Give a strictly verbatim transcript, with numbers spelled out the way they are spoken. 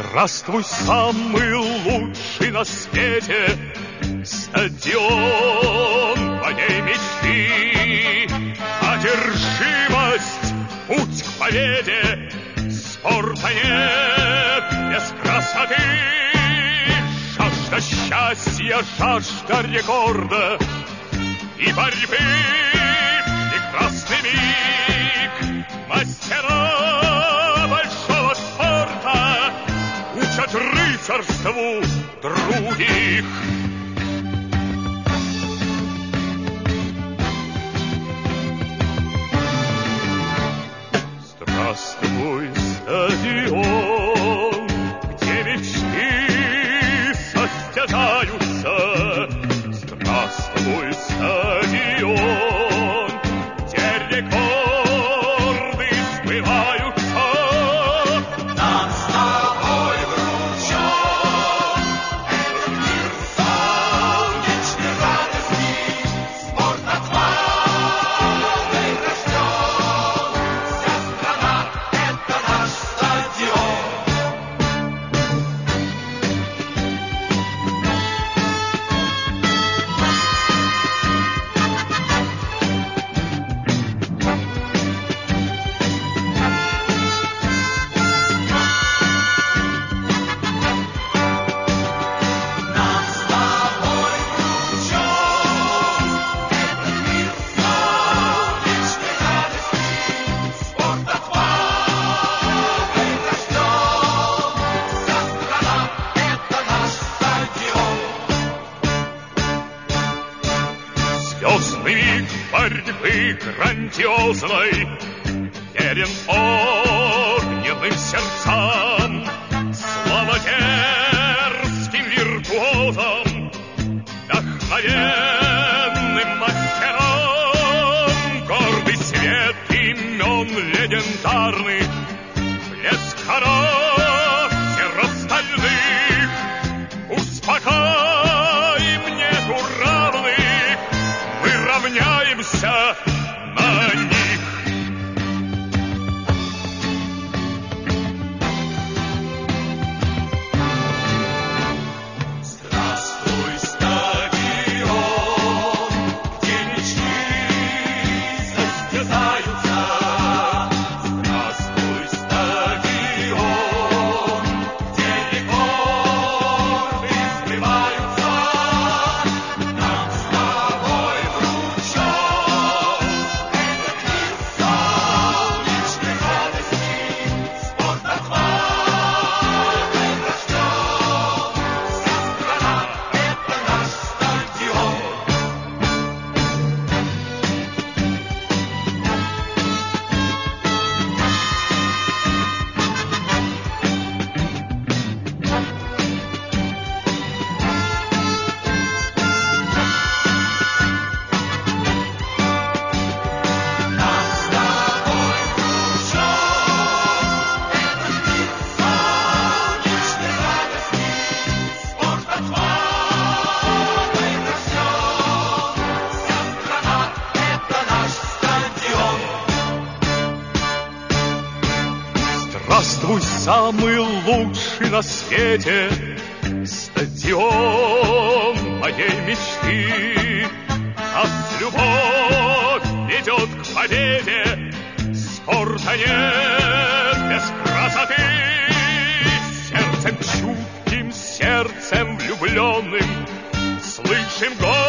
Здравствуй, самый лучший на свете стадион моей мечты. Одержимость, путь к победе, спорта нет без красоты. Жажда счастья, жажда рекорда и борьбы, прекрасный миг. Мастера большого спорта учат рыцарству других. Здравствуй, стадион, где мечты состязаются. Здравствуй, стадион, где рекорды сбываются. Нам с тобой вручен этот мир солнечной радости. Спорт от славы рожден. Вся страна — это наш стадион. Нам с тобой вручен этот мир солнечной радости. Спорт от славы рожден. Вся страна — это наш стадион. Звездный миг борьбы грандиозной верен огненным сердцам. Слава дерзким виртуозам, вдохновенным мастерам. Гордый свет имен легендарных, блеск характер остальных. Успокоим, нету равных, мы равняемся на них. Здравствуй, стадион, где мечты состязаются. Здравствуй, стадион, где рекорды сбываются. Нам с тобой вручен этот мир солнечной радости. Спорт от славы рожден. Вся страна — это наш стадион. Нам с тобой вручен этот мир солнечной радости. Спорт от славы рожден. Вся страна — это наш стадион. Здравствуй, самый лучший на свете стадион моей мечты. Нас любовь ведет к победе, спорта нет без красоты. Сердцем чутким, сердцем влюбленным слышим голос